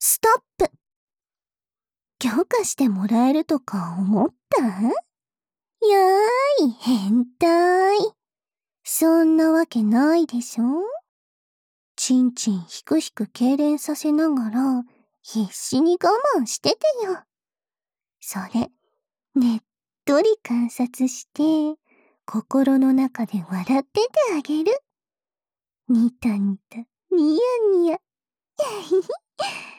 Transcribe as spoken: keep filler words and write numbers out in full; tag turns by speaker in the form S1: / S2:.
S1: ストップ。許可してもらえるとか思った？やーい、変態。そんなわけないでしょ。ちんちんひくひく痙攣させながら必死に我慢しててよ。それ、ねっとり観察して、心の中で笑っててあげる。ニタニタ、ニヤニヤ。